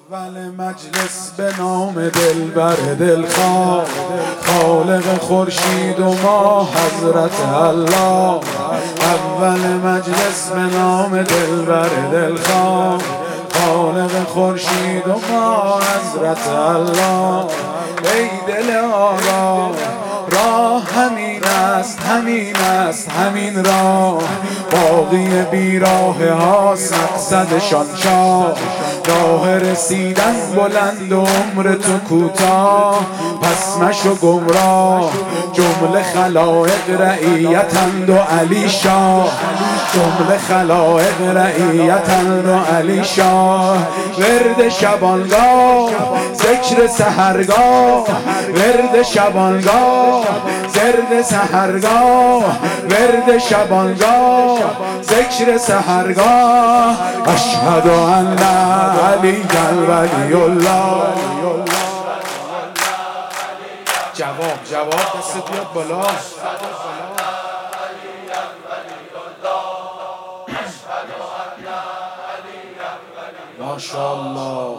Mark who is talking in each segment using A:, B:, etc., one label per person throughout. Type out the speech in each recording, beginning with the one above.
A: اول مجلس به نام دلبر دلخواه، خالق خورشید و ماه حضرت الله. اول مجلس به نام دلبر دلخواه، خالق خورشید و ماه حضرت الله. ای دل آگاه راه همین است، همین است، همین راه. باقی بیراه هاست مقصدشان چاه. راه رسیدن بلند و عمر تو کوتاه، پس مشو گمراه. جمله خلایق رعیتند و علی شاه، جمله خلایق رعیتند و علی شاه. ورد شبانگاه ذکر سحرگاه، ورد شبانگاه زرد سحرگاه، ورد شبانگاه ذکر سحرگاه. اشهد ان علی ولی الله. جواب دست بیاد بالا. ماشاءالله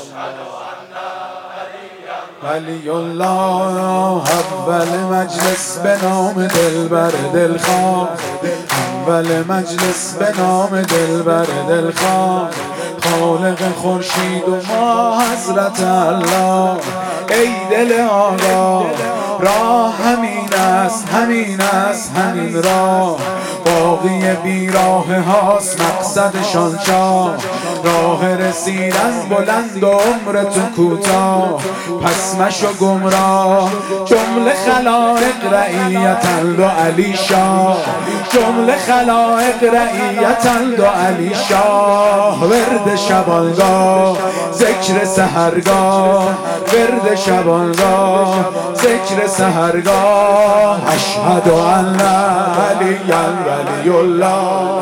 A: ولی الله. اول مجلس به نام دلبر دلخواه، اول مجلس به نام دلبر دلخواه، خالق خورشید و ما حضرت الله. ای دل آگاه راه همین است، همین است، همین راه. باقی بیراه هاست مقصدشان چاه. راه رسیدن بلند و عمر تو کوتاه، پس مشو گمراه. جمله خلایق رعیتند و علی شاه، جمله خلایق رعیتند و علی شاه. ورد شبانگاه ذکر سحرگاه، ورد شبانگاه ذکر سحرگاه. اشهد ان علی ولی الله.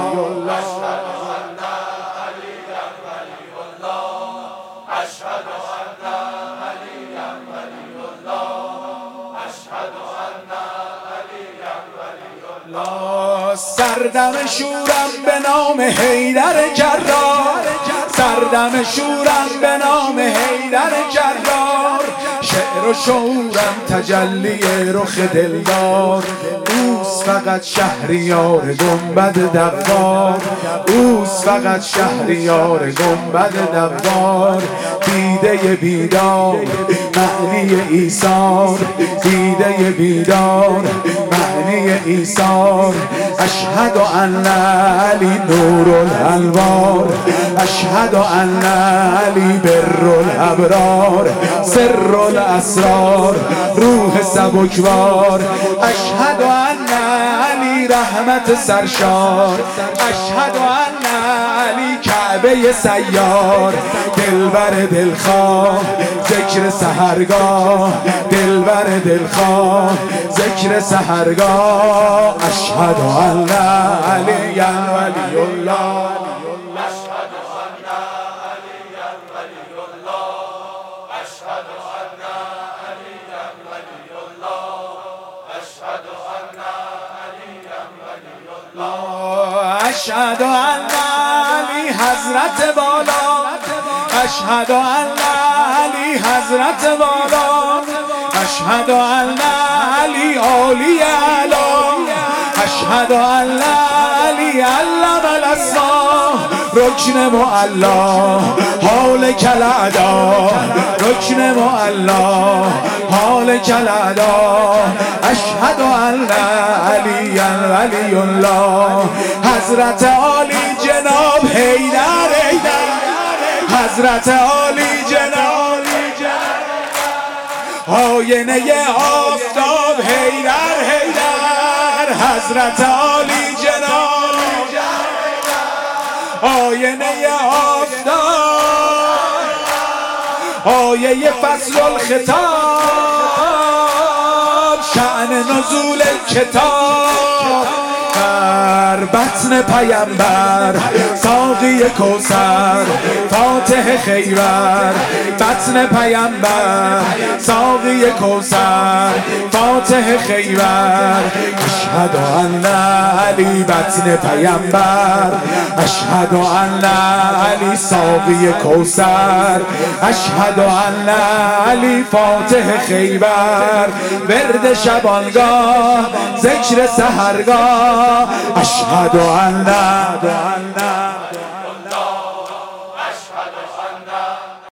A: سردم شورم به نام حیدر جرار، سردم شورم به نام حیدر جرار. شعر و شعورم تجلی رخ دلدار، اوست فقط شهریار گنبد دوار، اوست فقط شهریار گنبد دوار. دیده بیدار معنی ایثار، دیده بیدار معنی ایثار. اشهد ان علی نور الانوار، اشهد ان علی بر الابرار، سر الاسرار روح سبکبار. اشهد ان علی رحمت سرشار، اشهد ان علی کعبه سیار. دلبر دلخواه ذکر سحرگاه، دلبر دلخواه ذکر سحرگاه. اشهد ان علی ولی الله.
B: اشهد ان علی ولی الله. اشهد ان علی ولی الله. اشهد ان علی ولی الله.
A: اشهد ان علی حضرت بالا، اشهد ان علی حضرت بالا، اشهد ان علی عالی اعلا، اشهد ان علی علم الاسماء. رکن معلا حال کلادا، رکن معلا حال کلادا. اشهد ان علی ولی الله. حضرت عالی جناب حیدر، حضرت عالی جناب آینه آفتاب حیدر، حیدر. حضرت عالی جناب آینه آفتاب، آیه فصل الخطاب. شأن نزول کتاب بطن پیمبر ساقی کوثر فاتح خیبر بطن پیمبر ساقی کوثر فاتح خیبر اشهد ان علی بطن پیمبر اشهد ان علی ساقی کوثر اشهد ان علی فاتح خیبر ورد شبانگاه ذکر سحرگاه اشهد ان